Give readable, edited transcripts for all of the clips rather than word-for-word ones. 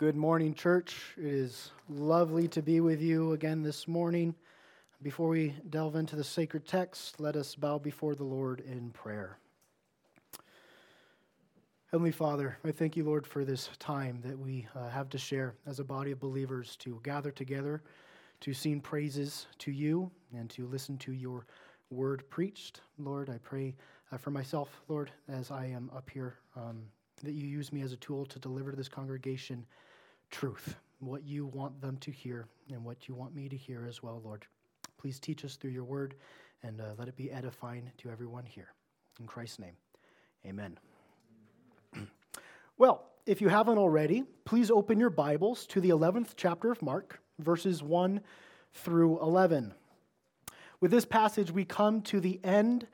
Good morning, church. It is lovely to be with you again this morning. Before we delve into the sacred text, let us bow before the Lord in prayer. Heavenly Father, I thank you, Lord, for this time that we have to share as a body of believers to gather together, to sing praises to you, and to listen to your word preached. Lord, I pray for myself, Lord, as I am up here, that you use me as a tool to deliver to this congregation truth, what you want them to hear and what you want me to hear as well, Lord. Please teach us through your word and let it be edifying to everyone here. In Christ's name, amen. Well, if you haven't already, please open your Bibles to the 11th chapter of Mark, verses 1 through 11. With this passage, we come to the end,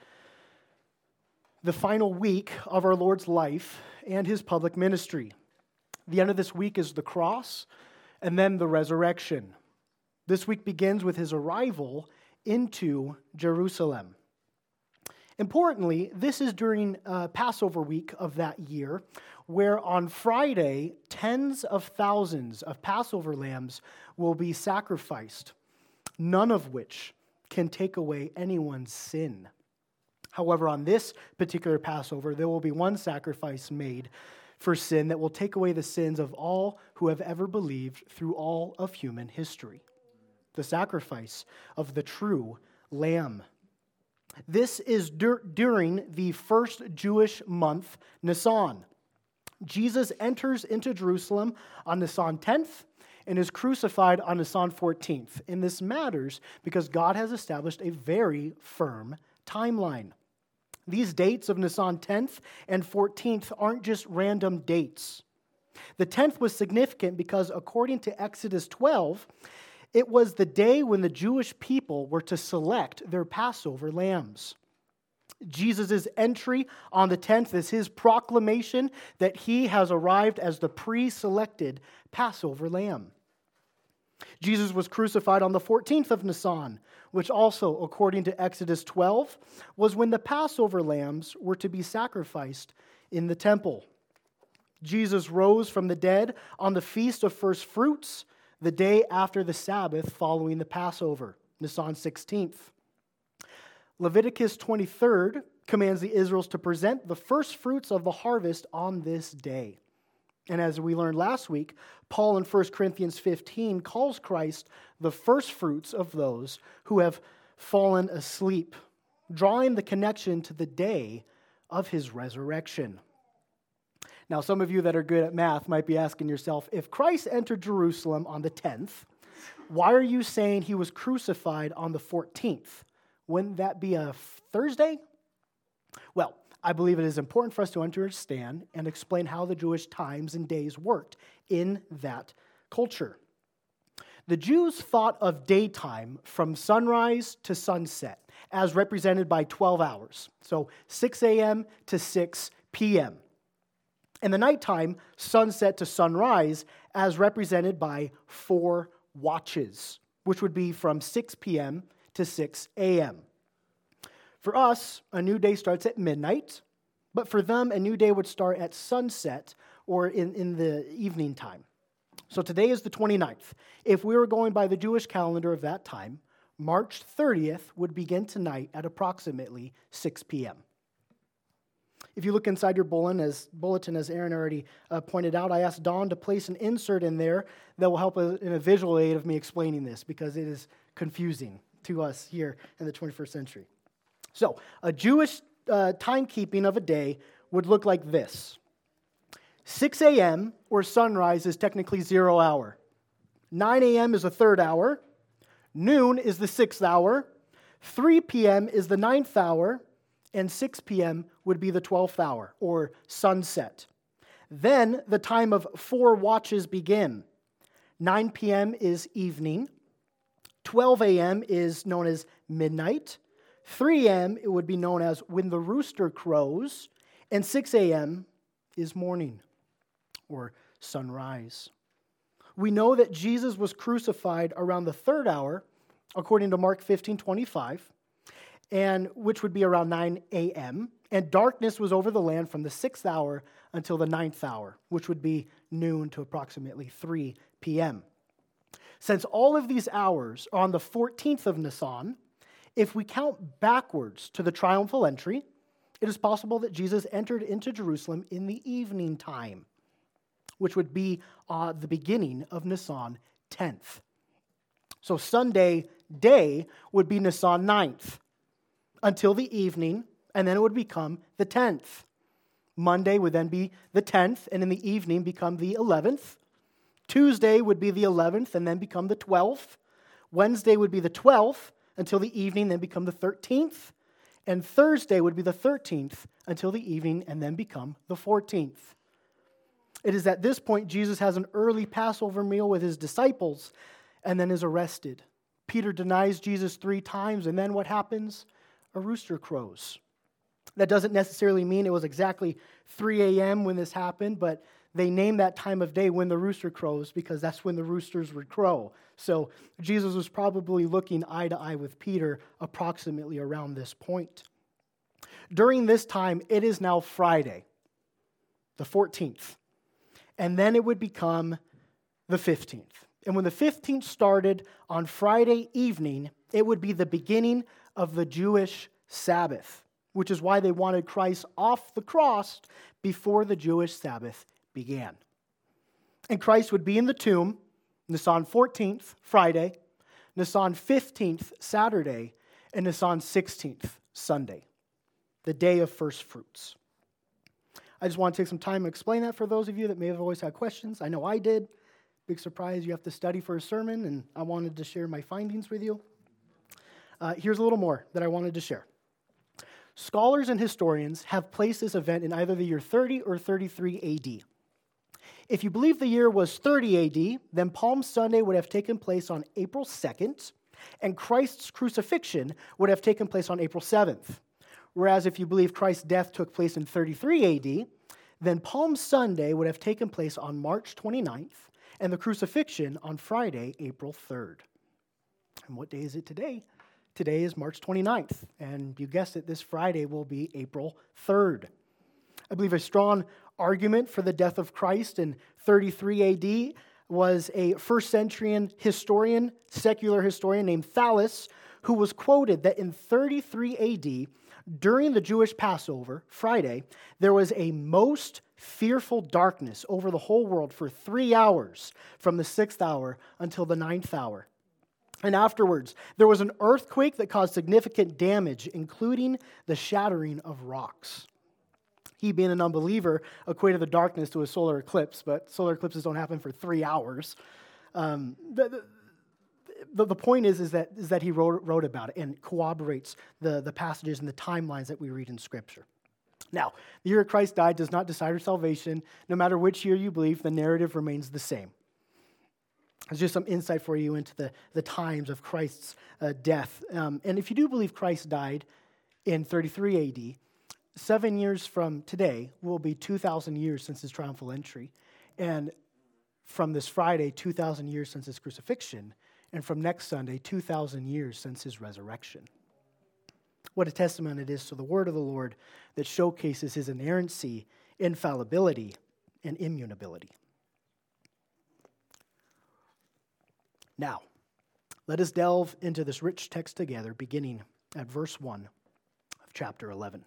the final week of our Lord's life and his public ministry. The end of this week is the cross and then the resurrection. This week begins with his arrival into Jerusalem. Importantly, this is during Passover week of that year, where on Friday, tens of thousands of Passover lambs will be sacrificed, none of which can take away anyone's sin. However, on this particular Passover, there will be one sacrifice made for sin that will take away the sins of all who have ever believed through all of human history. The sacrifice of the true Lamb. This is during the first Jewish month, Nisan. Jesus enters into Jerusalem on Nisan 10th and is crucified on Nisan 14th. And this matters because God has established a very firm timeline. These dates of Nisan 10th and 14th aren't just random dates. The 10th was significant because according to Exodus 12, it was the day when the Jewish people were to select their Passover lambs. Jesus' entry on the 10th is his proclamation that he has arrived as the pre-selected Passover lamb. Jesus was crucified on the 14th of Nisan, which also, according to Exodus 12, was when the Passover lambs were to be sacrificed in the temple. Jesus rose from the dead on the Feast of First Fruits, the day after the Sabbath following the Passover, Nisan 16th. Leviticus 23rd commands the Israelites to present the first fruits of the harvest on this day. And as we learned last week, Paul in 1 Corinthians 15 calls Christ the first fruits of those who have fallen asleep, drawing the connection to the day of his resurrection. Now, some of you that are good at math might be asking yourself, if Christ entered Jerusalem on the 10th, why are you saying he was crucified on the 14th? Wouldn't that be a Thursday? Well, I believe it is important for us to understand and explain how the Jewish times and days worked in that culture. The Jews thought of daytime from sunrise to sunset, as represented by 12 hours, so 6 a.m. to 6 p.m. And the nighttime, sunset to sunrise, as represented by 4 watches, which would be from 6 p.m. to 6 a.m. For us, a new day starts at midnight, but for them, a new day would start at sunset or in the evening time. So today is the 29th. If we were going by the Jewish calendar of that time, March 30th would begin tonight at approximately 6 p.m. If you look inside your bulletin, as Aaron already pointed out, I asked Dawn to place an insert in there that will help in a visual aid of me explaining this because it is confusing to us here in the 21st century. So, a Jewish timekeeping of a day would look like this. 6 a.m. or sunrise is technically 0 hour. 9 a.m. is the 3rd hour. Noon is the 6th hour. 3 p.m. is the 9th hour. And 6 p.m. would be the 12th hour, or sunset. Then the time of 4 watches begin. 9 p.m. is evening. 12 a.m. is known as midnight. 3 a.m. it would be known as when the rooster crows. And 6 a.m. is morning, or sunrise. We know that Jesus was crucified around the 3rd hour, according to Mark 15:25. and which would be around 9 a.m., and darkness was over the land from the 6th hour until the 9th hour, which would be noon to approximately 3 p.m. Since all of these hours are on the 14th of Nisan, if we count backwards to the triumphal entry, it is possible that Jesus entered into Jerusalem in the evening time, which would be the beginning of Nisan 10th. So Sunday day would be Nisan 9th until the evening, and then it would become the 10th. Monday would then be the 10th, and in the evening become the 11th. Tuesday would be the 11th, and then become the 12th. Wednesday would be the 12th, until the evening, then become the 13th. And Thursday would be the 13th, until the evening, and then become the 14th. It is at this point Jesus has an early Passover meal with his disciples, and then is arrested. Peter denies Jesus 3 times, and then what happens? A rooster crows. That doesn't necessarily mean it was exactly 3 a.m. when this happened, but they named that time of day when the rooster crows because that's when the roosters would crow. So Jesus was probably looking eye to eye with Peter approximately around this point. During this time, it is now Friday, the 14th, and then it would become the 15th. And when the 15th started on Friday evening, it would be the beginning of the Jewish Sabbath, which is why they wanted Christ off the cross before the Jewish Sabbath began. And Christ would be in the tomb, Nisan 14th, Friday, Nisan 15th, Saturday, and Nisan 16th, Sunday, the day of first fruits. I just want to take some time and explain that for those of you that may have always had questions. I know I did. Big surprise, you have to study for a sermon, and I wanted to share my findings with you. Here's a little more that I wanted to share. Scholars and historians have placed this event in either the year 30 or 33 AD. If you believe the year was 30 AD, then Palm Sunday would have taken place on April 2nd, and Christ's crucifixion would have taken place on April 7th. Whereas if you believe Christ's death took place in 33 AD, then Palm Sunday would have taken place on March 29th, and the crucifixion on Friday, April 3rd. And what day is it today? Today is March 29th, and you guessed it, this Friday will be April 3rd. I believe a strong argument for the death of Christ in 33 AD was a first-century historian, secular historian named Thallus, who was quoted that in 33 AD, during the Jewish Passover, Friday, there was a most fearful darkness over the whole world for 3 hours, from the 6th hour until the 9th hour. And afterwards, there was an earthquake that caused significant damage, including the shattering of rocks. He, being an unbeliever, equated the darkness to a solar eclipse, but solar eclipses don't happen for 3 hours. The point is that he wrote about it and corroborates the passages and the timelines that we read in Scripture. Now, the year Christ died does not decide our salvation. No matter which year you believe, the narrative remains the same. It's just some insight for you into the times of Christ's death. And if you do believe Christ died in 33 AD, 7 years from today will be 2,000 years since his triumphal entry. And from this Friday, 2,000 years since his crucifixion. And from next Sunday, 2,000 years since his resurrection. What a testament it is to the word of the Lord that showcases his inerrancy, infallibility, and immutability. Now, let us delve into this rich text together, beginning at verse 1 of chapter 11.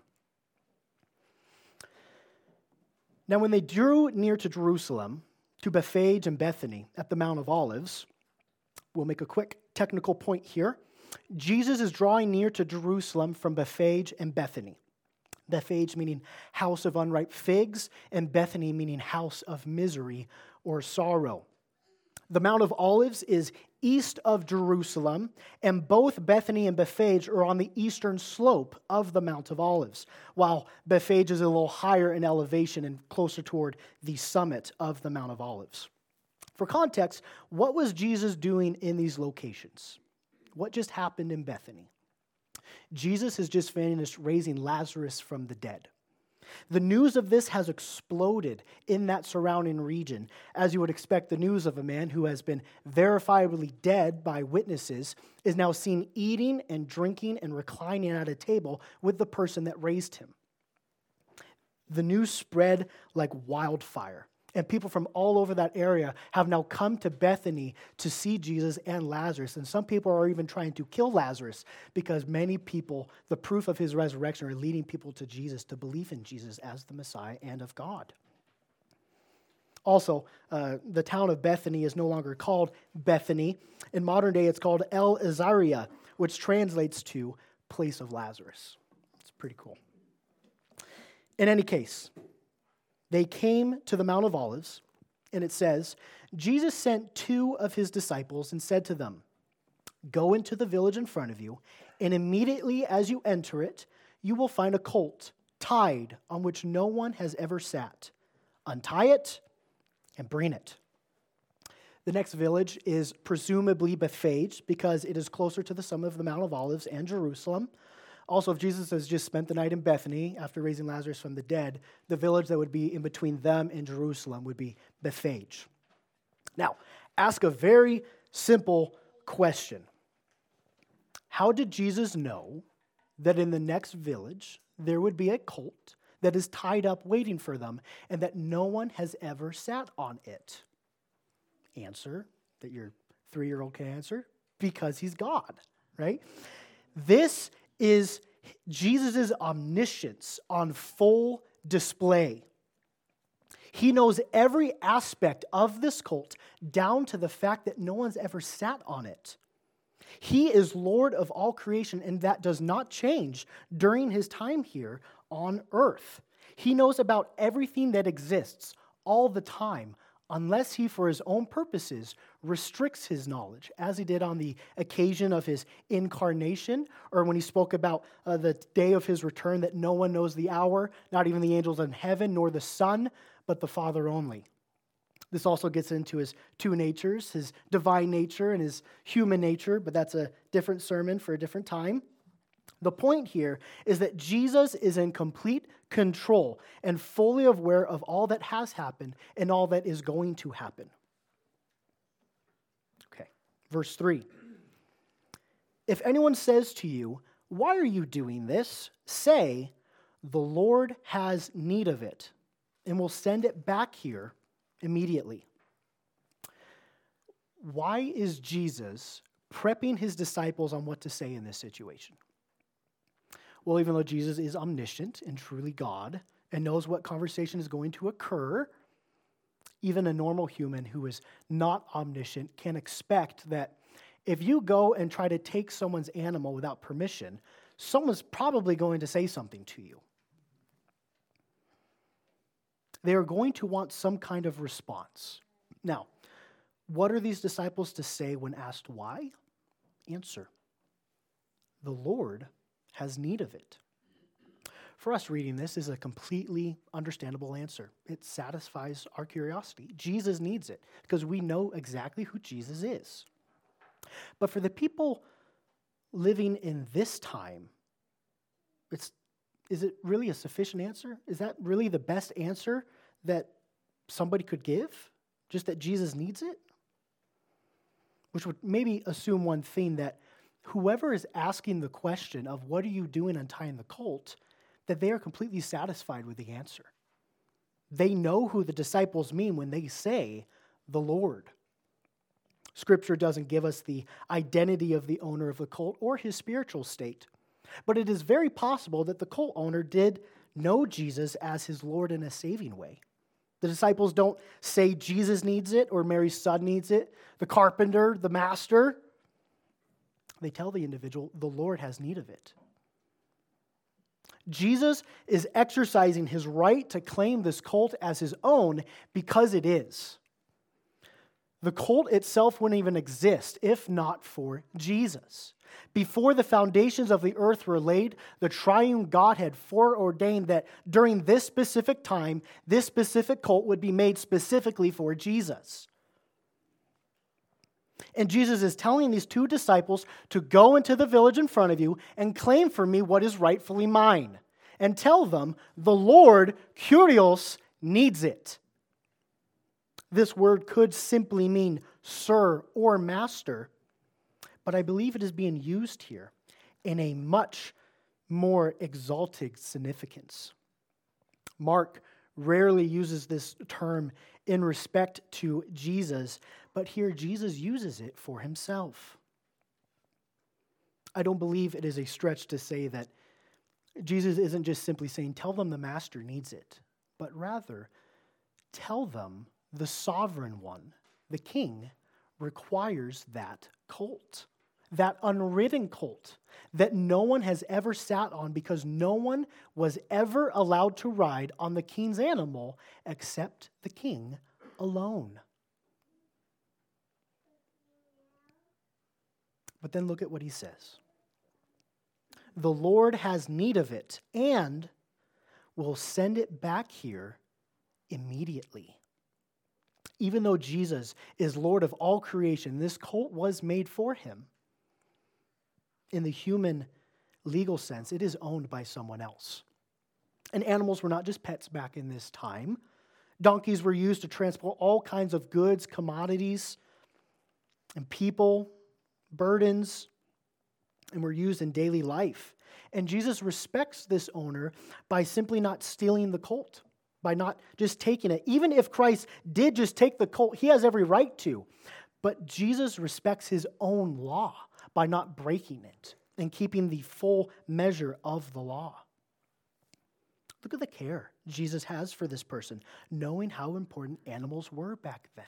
Now, when they drew near to Jerusalem, to Bethphage and Bethany at the Mount of Olives, we'll make a quick technical point here. Jesus is drawing near to Jerusalem from Bethphage and Bethany. Bethphage meaning house of unripe figs, and Bethany meaning house of misery or sorrow. The Mount of Olives is east of Jerusalem, and both Bethany and Bethphage are on the eastern slope of the Mount of Olives, while Bethphage is a little higher in elevation and closer toward the summit of the Mount of Olives. For context, what was Jesus doing in these locations? What just happened in Bethany? Jesus has just finished raising Lazarus from the dead. The news of this has exploded in that surrounding region, as you would expect. The news of a man who has been verifiably dead by witnesses is now seen eating and drinking and reclining at a table with the person that raised him. The news spread like wildfire, and people from all over that area have now come to Bethany to see Jesus and Lazarus. And some people are even trying to kill Lazarus because many people, the proof of his resurrection, are leading people to Jesus, to believe in Jesus as the Messiah and of God. Also, the town of Bethany is no longer called Bethany. In modern day, it's called El Azariah, which translates to place of Lazarus. It's pretty cool. In any case, they came to the Mount of Olives, and it says, Jesus sent 2 of his disciples and said to them, "Go into the village in front of you, and immediately as you enter it, you will find a colt tied on which no one has ever sat. Untie it and bring it." The next village is presumably Bethphage because it is closer to the summit of the Mount of Olives and Jerusalem. Also, if Jesus has just spent the night in Bethany after raising Lazarus from the dead, the village that would be in between them and Jerusalem would be Bethphage. Now, ask a very simple question. How did Jesus know that in the next village there would be a colt that is tied up waiting for them and that no one has ever sat on it? Answer that your 3-year-old can answer: because he's God, right? This is Jesus' omniscience on full display. He knows every aspect of this colt, down to the fact that no one's ever sat on it. He is Lord of all creation, and that does not change during his time here on earth. He knows about everything that exists all the time, unless he, for his own purposes, restricts his knowledge, as he did on the occasion of his incarnation, or when he spoke about the day of his return, that no one knows the hour, not even the angels in heaven, nor the Son, but the Father only. This also gets into his 2 natures, his divine nature and his human nature, but that's a different sermon for a different time. The point here is that Jesus is in complete control and fully aware of all that has happened and all that is going to happen. Okay, verse 3. If anyone says to you, "Why are you doing this?" say, "The Lord has need of it, and will send it back here immediately." Why is Jesus prepping his disciples on what to say in this situation? Well, even though Jesus is omniscient and truly God and knows what conversation is going to occur, even a normal human who is not omniscient can expect that if you go and try to take someone's animal without permission, someone's probably going to say something to you. They are going to want some kind of response. Now, what are these disciples to say when asked why? Answer: the Lord has need of it. For us, reading this is a completely understandable answer. It satisfies our curiosity. Jesus needs it because we know exactly who Jesus is. But for the people living in this time, is it really a sufficient answer? Is that really the best answer that somebody could give? Just that Jesus needs it? Which would maybe assume one thing, that whoever is asking the question of what are you doing untying the colt, that they are completely satisfied with the answer. They know who the disciples mean when they say the Lord. Scripture doesn't give us the identity of the owner of the colt or his spiritual state, but it is very possible that the colt owner did know Jesus as his Lord in a saving way. The disciples don't say Jesus needs it or Mary's son needs it, the carpenter, the master. They tell the individual, the Lord has need of it. Jesus is exercising his right to claim this colt as his own because it is. The colt itself wouldn't even exist if not for Jesus. Before the foundations of the earth were laid, the triune God had foreordained that during this specific time, this specific colt would be made specifically for Jesus. And Jesus is telling these 2 disciples to go into the village in front of you and claim for me what is rightfully mine. and tell them the Lord, Kyrios, needs it. This word could simply mean sir or master, but I believe it is being used here in a much more exalted significance. Mark rarely uses this term in respect to Jesus, but here Jesus uses it for himself. I don't believe it is a stretch to say that Jesus isn't just simply saying, tell them the master needs it, but rather, tell them the sovereign one, the king, requires that colt, that unridden colt that no one has ever sat on because no one was ever allowed to ride on the king's animal except the king alone. But then look at what he says. The Lord has need of it and will send it back here immediately. Even though Jesus is Lord of all creation, this colt was made for him. In the human legal sense, it is owned by someone else. And animals were not just pets back in this time. Donkeys were used to transport all kinds of goods, commodities, and people, burdens, and were used in daily life. And Jesus respects this owner by simply not stealing the colt, by not just taking it. Even if Christ did just take the colt, he has every right to. But Jesus respects his own law by not breaking it and keeping the full measure of the law. Look at the care Jesus has for this person, knowing how important animals were back then.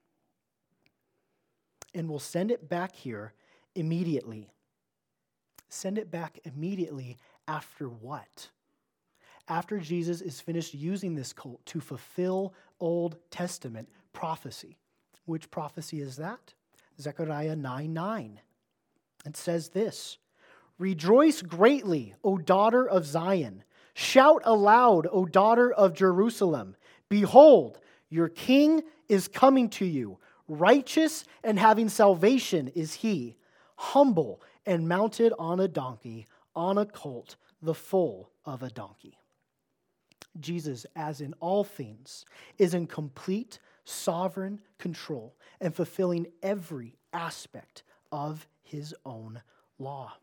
And will send it back here immediately. Send it back immediately after what? After Jesus is finished using this colt to fulfill Old Testament prophecy. Which prophecy is that? Zechariah 9:9. It says this, "Rejoice greatly, O daughter of Zion. Shout aloud, O daughter of Jerusalem. Behold, your king is coming to you. Righteous and having salvation is he, humble and mounted on a donkey, on a colt, the foal of a donkey." Jesus, as in all things, is in complete sovereign control and fulfilling every aspect of his own law.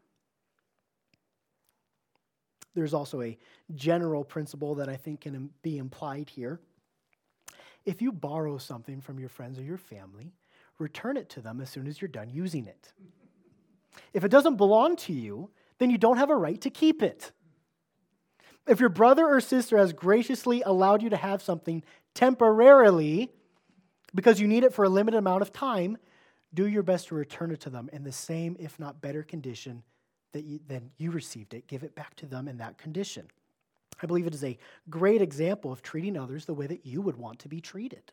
There's also a general principle that I think can be implied here. If you borrow something from your friends or your family, return it to them as soon as you're done using it. If it doesn't belong to you, then you don't have a right to keep it. If your brother or sister has graciously allowed you to have something temporarily because you need it for a limited amount of time, do your best to return it to them in the same, if not better condition than you received it. Give it back to them in that condition. I believe it is a great example of treating others the way that you would want to be treated.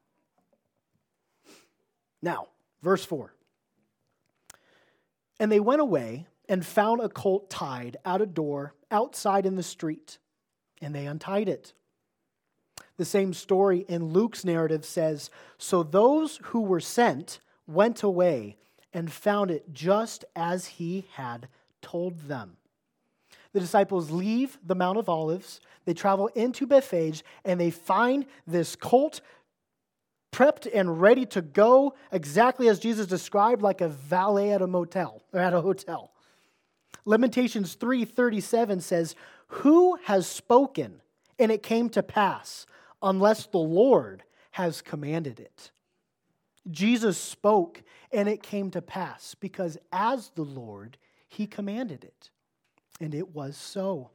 Now, verse 4. "And they went away and found a colt tied at a door outside in the street, and they untied it." The same story in Luke's narrative says, "So those who were sent went away and found it just as he had told them." The disciples leave the Mount of Olives, they travel into Bethphage, and they find this colt prepped and ready to go exactly as Jesus described, like a valet at a motel or at a hotel. Lamentations 3:37 says, "Who has spoken and it came to pass unless the Lord has commanded it?" Jesus spoke and it came to pass because as the Lord, he commanded it. And it was so.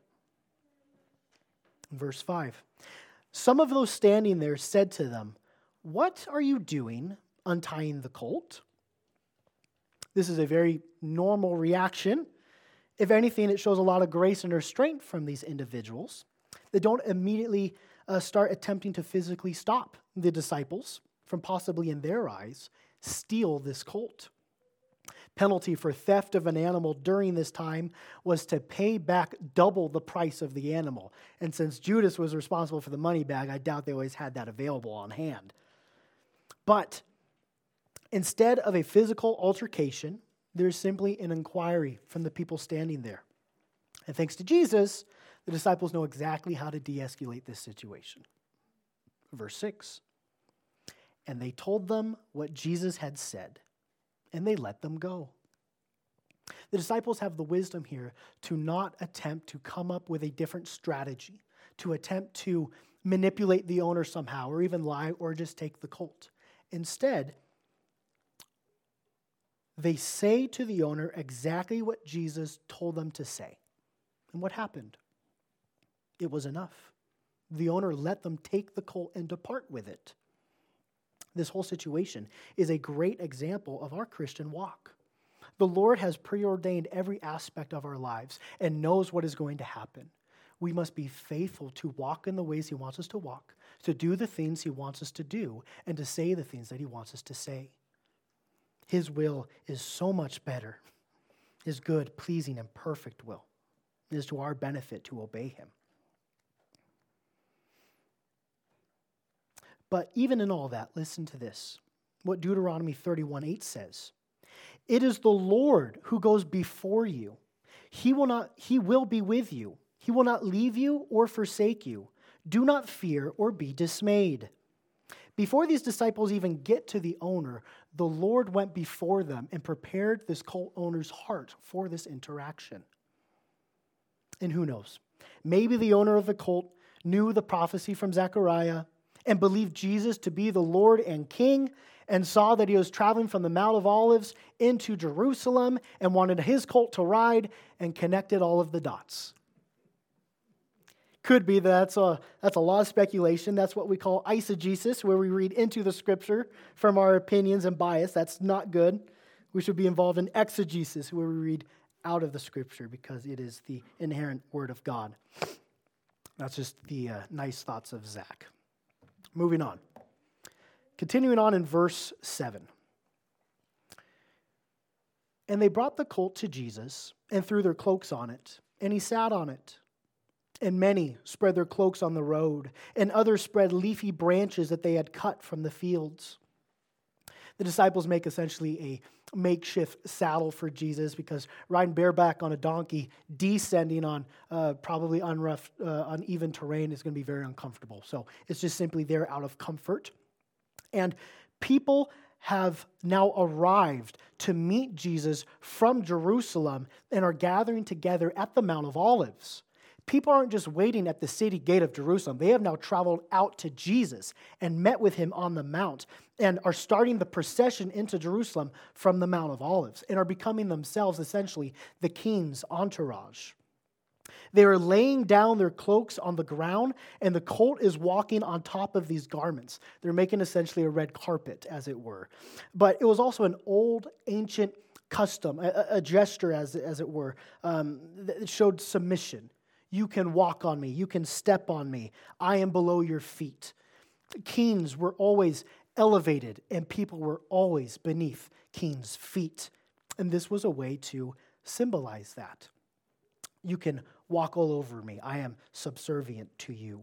Verse 5. "Some of those standing there said to them, 'What are you doing untying the colt?'" This is a very normal reaction. If anything, it shows a lot of grace and restraint from these individuals. They don't immediately start attempting to physically stop the disciples from possibly, in their eyes, steal this colt. Penalty for theft of an animal during this time was to pay back double the price of the animal. And since Judas was responsible for the money bag, I doubt they always had that available on hand. But instead of a physical altercation, there's simply an inquiry from the people standing there. And thanks to Jesus, The disciples know exactly how to de-escalate this situation. Verse 6, and they told them what Jesus had said, and they let them go. The disciples have the wisdom here to not attempt to come up with a different strategy, to attempt to manipulate the owner somehow, or even lie, or just take the colt. Instead, they say to the owner exactly what Jesus told them to say. And what happened? It was enough. The owner let them take the colt and depart with it. This whole situation is a great example of our Christian walk. The Lord has preordained every aspect of our lives and knows what is going to happen. We must be faithful to walk in the ways He wants us to walk, to do the things He wants us to do, and to say the things that He wants us to say. His will is so much better. His good, pleasing, and perfect will. It is to our benefit to obey Him. But even in all that, listen to this. What Deuteronomy 31:8 says. It is the Lord who goes before you. He will be with you. He will not leave you or forsake you. Do not fear or be dismayed. Before these disciples even get to the owner, the Lord went before them and prepared this colt owner's heart for this interaction. And who knows? Maybe the owner of the colt knew the prophecy from Zechariah and believed Jesus to be the Lord and King, and saw that He was traveling from the Mount of Olives into Jerusalem and wanted his colt to ride, and connected all of the dots. Could be that's a lot of speculation. That's what we call eisegesis, where we read into the Scripture from our opinions and bias. That's not good. We should be involved in exegesis, where we read out of the Scripture because it is the inherent Word of God. That's just the nice thoughts of Zach. Moving on. Continuing on in verse 7. And they brought the colt to Jesus and threw their cloaks on it, and He sat on it. And many spread their cloaks on the road, and others spread leafy branches that they had cut from the fields. The disciples make essentially a makeshift saddle for Jesus, because riding bareback on a donkey, descending on probably uneven terrain is going to be very uncomfortable. So it's just simply there out of comfort. And people have now arrived to meet Jesus from Jerusalem and are gathering together at the Mount of Olives. People aren't just waiting at the city gate of Jerusalem. They have now traveled out to Jesus and met with Him on the Mount and are starting the procession into Jerusalem from the Mount of Olives and are becoming themselves essentially the king's entourage. They are laying down their cloaks on the ground, and the colt is walking on top of these garments. They're making essentially a red carpet, as it were. But it was also an old, ancient custom, a gesture, as it were, that showed submission. You can walk on me. You can step on me. I am below your feet. Kings were always elevated, and people were always beneath kings' feet. And this was a way to symbolize that. You can walk all over me. I am subservient to you.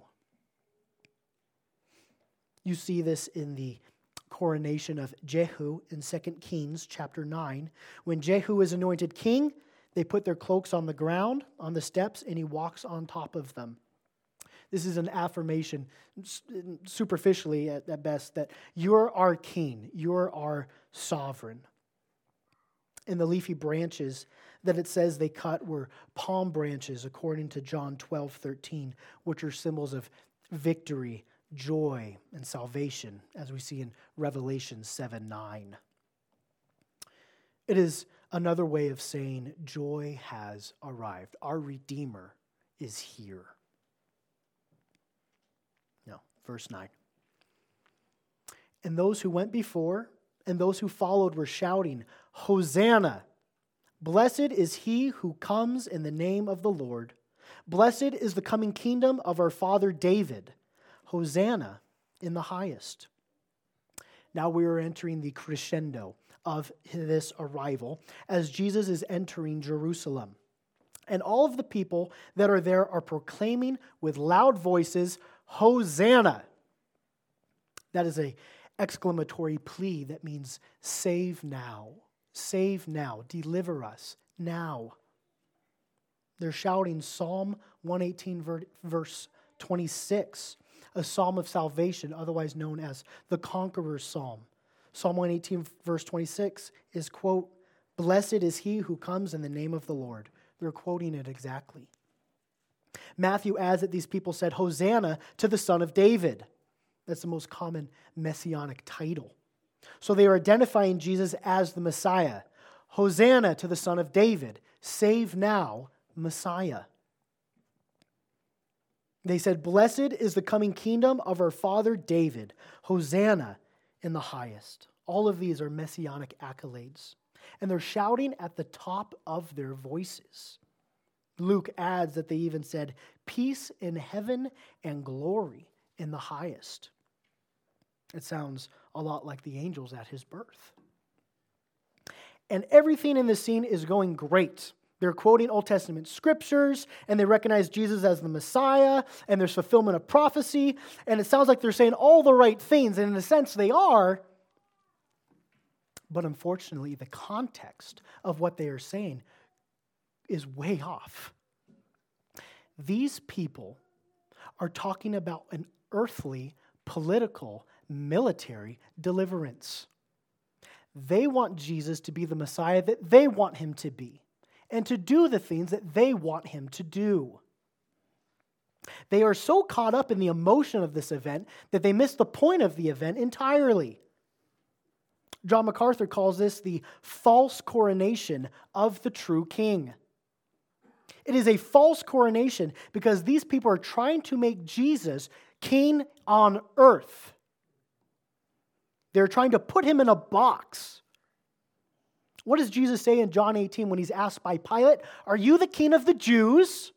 You see this in the coronation of Jehu in 2 Kings chapter 9. When Jehu is anointed king, they put their cloaks on the ground, on the steps, and he walks on top of them. This is an affirmation, superficially at best, that you're our king, you're our sovereign. And the leafy branches that it says they cut were palm branches, according to John 12:13, which are symbols of victory, joy, and salvation, as we see in Revelation 7:9. It is another way of saying joy has arrived. Our Redeemer is here. No, verse 9. And those who went before and those who followed were shouting, Hosanna! Blessed is he who comes in the name of the Lord. Blessed is the coming kingdom of our father David. Hosanna in the highest. Now we are entering the crescendo of this arrival as Jesus is entering Jerusalem. And all of the people that are there are proclaiming with loud voices, Hosanna! That is an exclamatory plea that means save now. Save now. Deliver us now. They're shouting Psalm 118, verse 26, a psalm of salvation, otherwise known as the Conqueror's Psalm. Psalm 118, verse 26 is, quote, "Blessed is he who comes in the name of the Lord." They're quoting it exactly. Matthew adds that these people said, "Hosanna to the Son of David." That's the most common messianic title. So they are identifying Jesus as the Messiah. Hosanna to the Son of David. Save now, Messiah. They said, "Blessed is the coming kingdom of our father David. Hosanna in the highest." All of these are messianic accolades. And they're shouting at the top of their voices. Luke adds that they even said, "Peace in heaven and glory in the highest." It sounds a lot like the angels at his birth. And everything in this scene is going great. They're quoting Old Testament scriptures, and they recognize Jesus as the Messiah, and there's fulfillment of prophecy, and it sounds like they're saying all the right things, and in a sense they are. But unfortunately, the context of what they are saying is way off. These people are talking about an earthly, political, military deliverance. They want Jesus to be the Messiah that they want him to be, and to do the things that they want him to do. They are so caught up in the emotion of this event that they miss the point of the event entirely. John MacArthur calls this the false coronation of the true king. It is a false coronation because these people are trying to make Jesus king on earth. They're trying to put him in a box. What does Jesus say in John 18 when he's asked by Pilate, "Are you the king of the Jews?"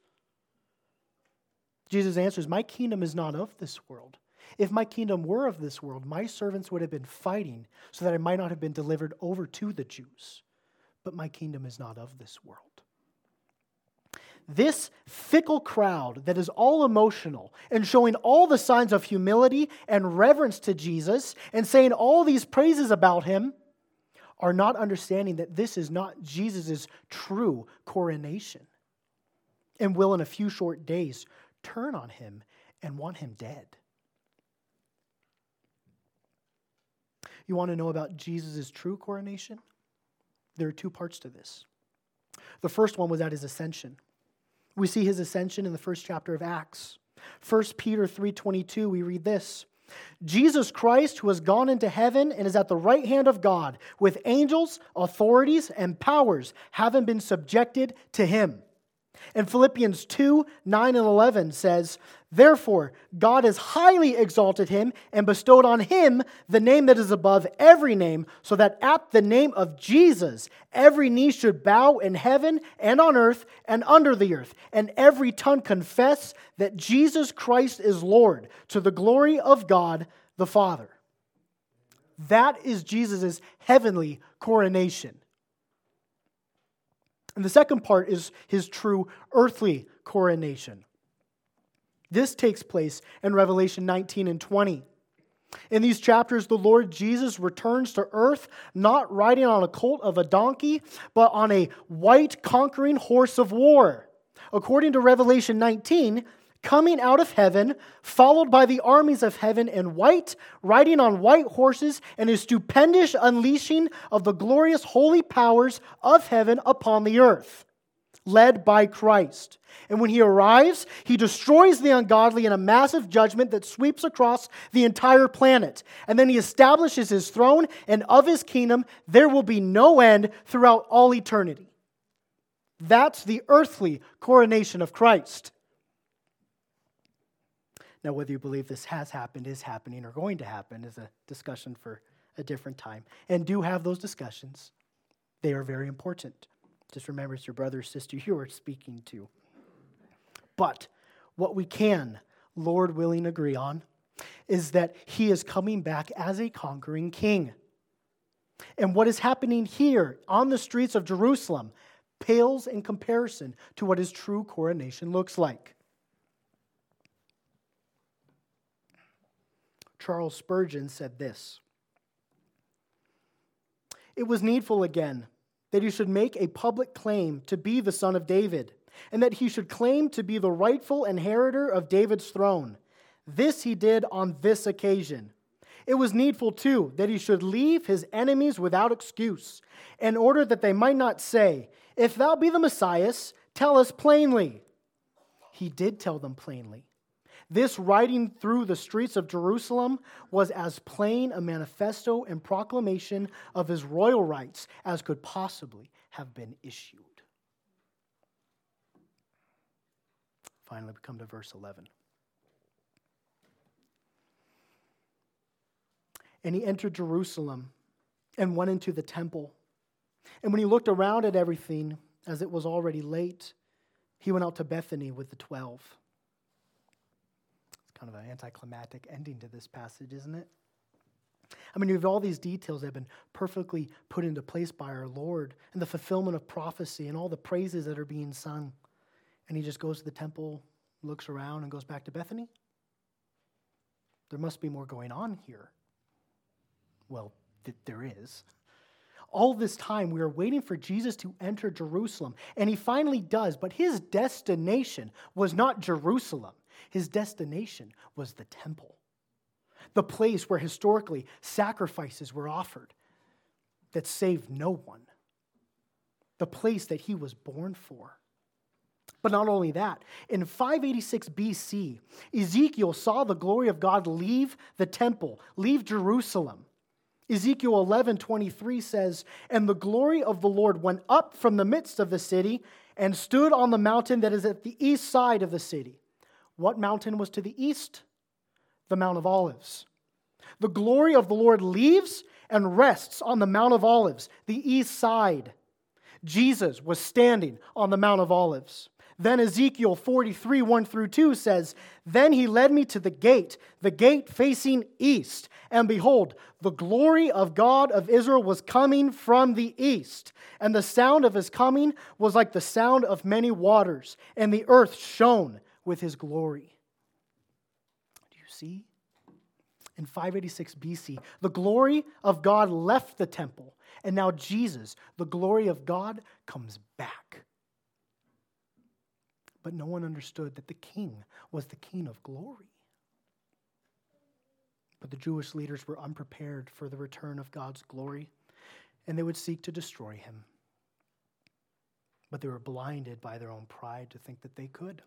Jesus answers, "My kingdom is not of this world. If my kingdom were of this world, my servants would have been fighting so that I might not have been delivered over to the Jews. But my kingdom is not of this world." This fickle crowd that is all emotional and showing all the signs of humility and reverence to Jesus and saying all these praises about him are not understanding that this is not Jesus' true coronation and will in a few short days turn on him and want him dead. You want to know about Jesus' true coronation? There are two parts to this. The first one was at his ascension. We see his ascension in the first chapter of Acts. 1 Peter 3:22, we read this: "Jesus Christ, who has gone into heaven and is at the right hand of God, with angels, authorities, and powers, having been subjected to him." And Philippians 2:9 and 11 says, "Therefore, God has highly exalted him and bestowed on him the name that is above every name, so that at the name of Jesus, every knee should bow in heaven and on earth and under the earth, and every tongue confess that Jesus Christ is Lord, to the glory of God the Father." That is Jesus' heavenly coronation. And the second part is his true earthly coronation. This takes place in Revelation 19 and 20. In these chapters, the Lord Jesus returns to earth, not riding on a colt of a donkey, but on a white conquering horse of war. According to Revelation 19, coming out of heaven, followed by the armies of heaven in white, riding on white horses, and a stupendous unleashing of the glorious holy powers of heaven upon the earth, led by Christ. And when he arrives, he destroys the ungodly in a massive judgment that sweeps across the entire planet. And then he establishes his throne, and of his kingdom there will be no end throughout all eternity. That's the earthly coronation of Christ. Now, whether you believe this has happened, is happening, or going to happen is a discussion for a different time. And do have those discussions. They are very important. Just remember it's your brother or sister you are speaking to. But what we can, Lord willing, agree on is that he is coming back as a conquering king. And what is happening here on the streets of Jerusalem pales in comparison to what his true coronation looks like. Charles Spurgeon said this: "It was needful again that he should make a public claim to be the Son of David, and that he should claim to be the rightful inheritor of David's throne. This he did on this occasion. It was needful, too, that he should leave his enemies without excuse, in order that they might not say, 'If thou be the Messiah, tell us plainly.' He did tell them plainly. This riding through the streets of Jerusalem was as plain a manifesto and proclamation of his royal rights as could possibly have been issued." Finally, we come to verse 11. "And he entered Jerusalem and went into the temple. And when he looked around at everything, as it was already late, he went out to Bethany with the 12. It's kind of an anticlimactic ending to this passage, isn't it? I mean, you have all these details that have been perfectly put into place by our Lord, and the fulfillment of prophecy and all the praises that are being sung. And he just goes to the temple, looks around, and goes back to Bethany? There must be more going on here. Well, there is. All this time, we are waiting for Jesus to enter Jerusalem, and he finally does, but his destination was not Jerusalem. His destination was the temple, the place where historically sacrifices were offered that saved no one, the place that he was born for. But not only that, in 586 BC, Ezekiel saw the glory of God leave the temple, leave Jerusalem. Ezekiel 11:23 says, "And the glory of the Lord went up from the midst of the city and stood on the mountain that is at the east side of the city." What mountain was to the east? The Mount of Olives. The glory of the Lord leaves and rests on the Mount of Olives, the east side. Jesus was standing on the Mount of Olives. Then Ezekiel 43, 1-2 says, "Then he led me to the gate facing east. And behold, the glory of God of Israel was coming from the east. And the sound of his coming was like the sound of many waters. And the earth shone with his glory." Do you see? In 586 BC, the glory of God left the temple. And now Jesus, the glory of God, comes back. But no one understood that the king was the king of glory. But the Jewish leaders were unprepared for the return of God's glory, and they would seek to destroy him. But they were blinded by their own pride to think that they could.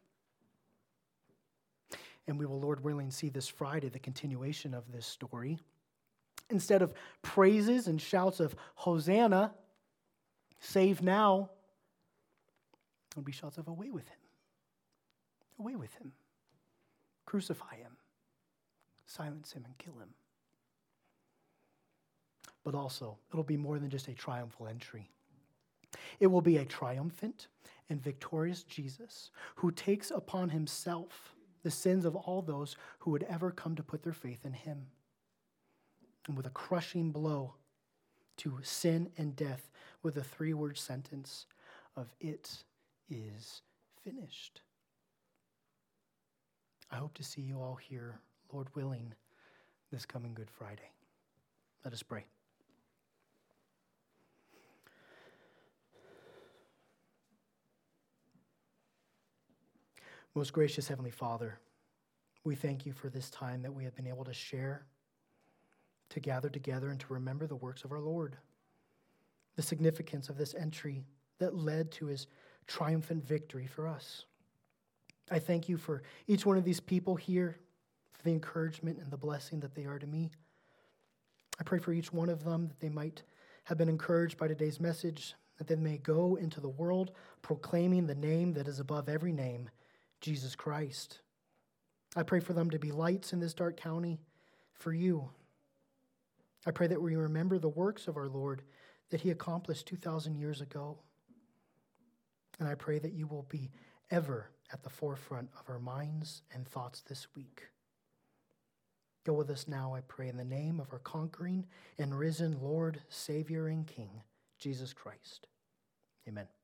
And we will, Lord willing, see this Friday the continuation of this story. Instead of praises and shouts of Hosanna, save now, it will be shouts of away with him. Away with him. Crucify him. Silence him and kill him. But also, it'll be more than just a triumphal entry. It will be a triumphant and victorious Jesus who takes upon himself the sins of all those who would ever come to put their faith in him. And with a crushing blow to sin and death with a 3-word sentence of "It is finished." I hope to see you all here, Lord willing, this coming Good Friday. Let us pray. Most gracious Heavenly Father, we thank you for this time that we have been able to share, to gather together and to remember the works of our Lord, the significance of this entry that led to his triumphant victory for us. I thank you for each one of these people here, for the encouragement and the blessing that they are to me. I pray for each one of them that they might have been encouraged by today's message, that they may go into the world proclaiming the name that is above every name, Jesus Christ. I pray for them to be lights in this dark county for you. I pray that we remember the works of our Lord that he accomplished 2,000 years ago. And I pray that you will be ever at the forefront of our minds and thoughts this week. Go with us now, I pray, in the name of our conquering and risen Lord, Savior, and King, Jesus Christ. Amen.